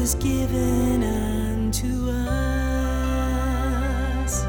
was given unto us.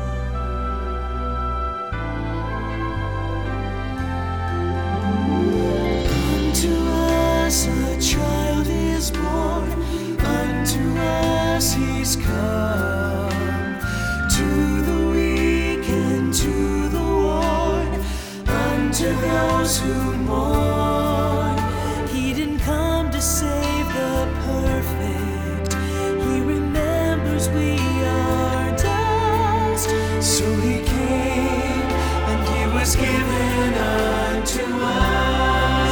Unto us a child is born, unto us he's come. To the weak and to the worn, unto those who mourn. He didn't come to save the perfect, he remembers we are dust. So he came and he was given unto us.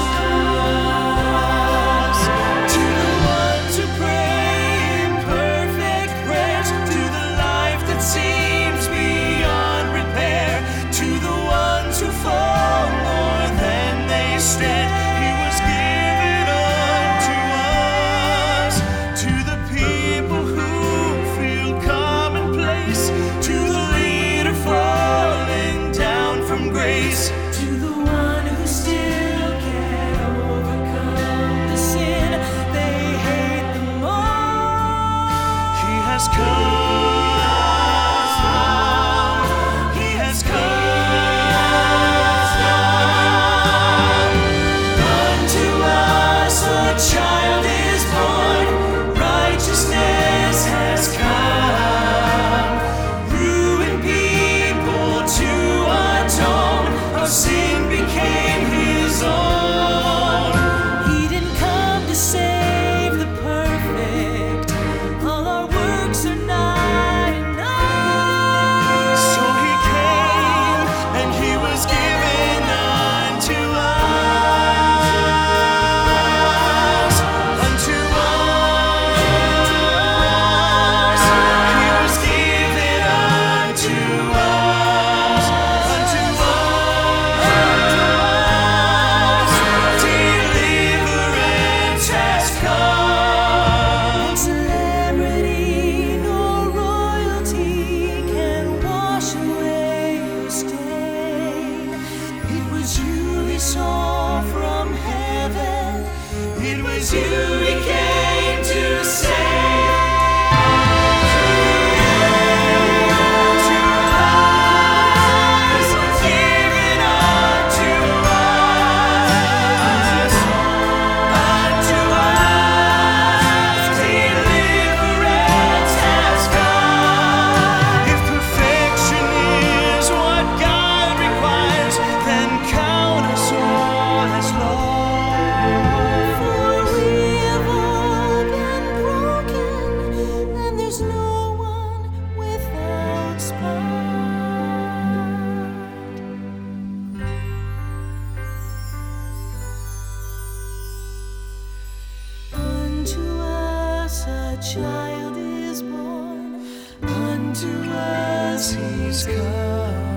To the ones who pray imperfect prayers, to the life that seems beyond repair, to the ones who fall more than they stand, he was given unto us. To the people who feel commonplace, to the leader falling down from grace, to the one who still can't overcome the sin they hate the most. He has come. He has come. Unto us a child is born, righteousness has come. Ruined people to atone, our sin became his own. He didn't come to save the perfect, all our works are not enough. So he came and he was given unto us. Unto us. He was given unto us. Unto us. Deliverance has come. No celebrity nor royalty can wash away your stain. It was you he saw from heaven, it was you he came to save. To us, given unto us. Unto us, deliverance has come. If perfection is what God requires, then count us all as lost. For we have all been broken, and there's no one without spot. Unto us a child is born, unto us he's come.